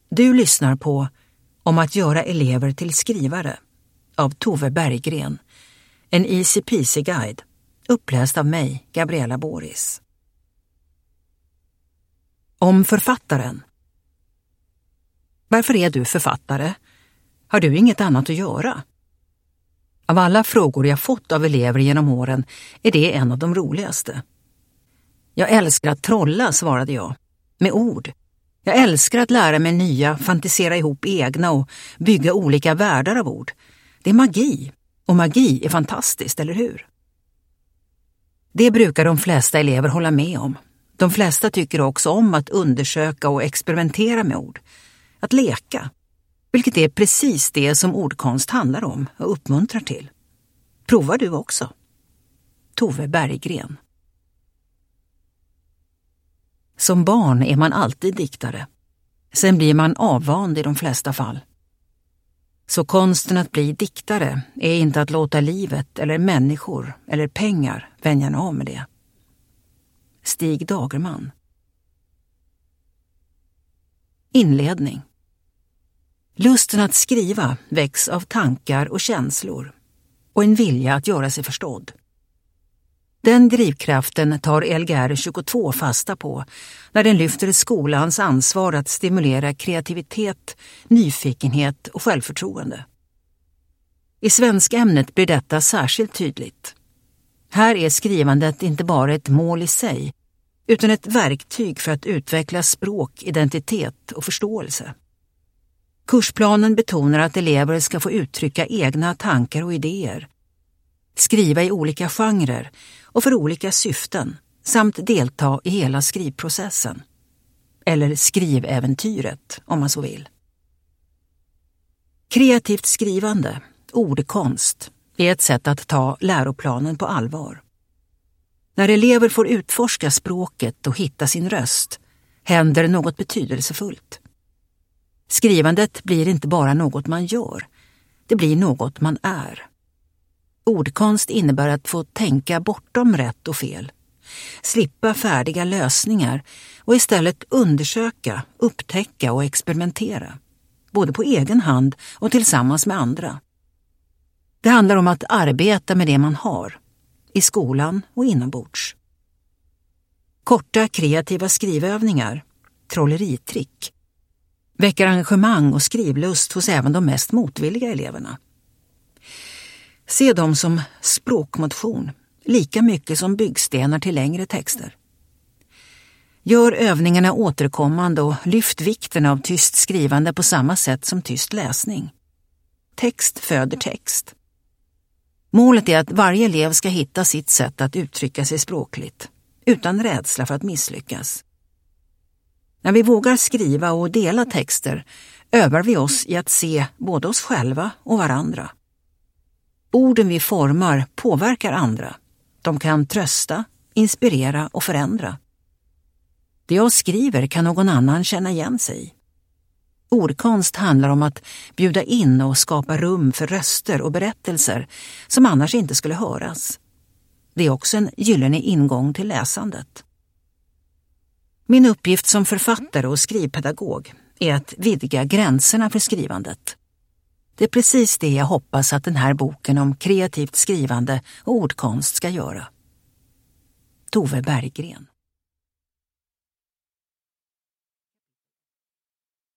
Du lyssnar på Om att göra elever till skrivare av Tove Berggren, en easy peasy guide, uppläst av mig, Gabriella Boris. Om författaren. Varför är du författare? Har du inget annat att göra? Av alla frågor jag fått av elever genom åren är det en av de roligaste. Jag älskar att trolla, svarade jag, med ord. Jag älskar att lära mig nya, fantisera ihop egna och bygga olika världar av ord. Det är magi, och magi är fantastiskt, eller hur? Det brukar de flesta elever hålla med om. De flesta tycker också om att undersöka och experimentera med ord. Att leka, vilket är precis det som ordkonst handlar om och uppmuntrar till. Provar du också? Tove Berggren. Som barn är man alltid diktare. Sen blir man avvand i de flesta fall. Så konsten att bli diktare är inte att låta livet eller människor eller pengar vänja en av med det. Stig Dagerman. Inledning. Lusten att skriva väcks av tankar och känslor och en vilja att göra sig förstådd. Den drivkraften tar Lgr 22 fasta på när den lyfter skolans ansvar att stimulera kreativitet, nyfikenhet och självförtroende. I svenskämnet blir detta särskilt tydligt. Här är skrivandet inte bara ett mål i sig, utan ett verktyg för att utveckla språk, identitet och förståelse. Kursplanen betonar att elever ska få uttrycka egna tankar och idéer, skriva i olika genrer och för olika syften samt delta i hela skrivprocessen. Eller skriväventyret, om man så vill. Kreativt skrivande, ordkonst, är ett sätt att ta läroplanen på allvar. När elever får utforska språket och hitta sin röst händer något betydelsefullt. Skrivandet blir inte bara något man gör, det blir något man är. Ordkonst innebär att få tänka bortom rätt och fel, slippa färdiga lösningar och istället undersöka, upptäcka och experimentera, både på egen hand och tillsammans med andra. Det handlar om att arbeta med det man har, i skolan och inombords. Korta kreativa skrivövningar, trolleritrick, väcker engagemang och skrivlust hos även de mest motvilliga eleverna. Se dem som språkmotion, lika mycket som byggstenar till längre texter. Gör övningarna återkommande och lyft vikten av tyst skrivande på samma sätt som tyst läsning. Text föder text. Målet är att varje elev ska hitta sitt sätt att uttrycka sig språkligt, utan rädsla för att misslyckas. När vi vågar skriva och dela texter övar vi oss i att se både oss själva och varandra. Orden vi formar påverkar andra. De kan trösta, inspirera och förändra. Det jag skriver kan någon annan känna igen sig i. Ordkonst handlar om att bjuda in och skapa rum för röster och berättelser som annars inte skulle höras. Det är också en gyllene ingång till läsandet. Min uppgift som författare och skrivpedagog är att vidga gränserna för skrivandet. Det är precis det jag hoppas att den här boken om kreativt skrivande och ordkonst ska göra. Tove Berggren.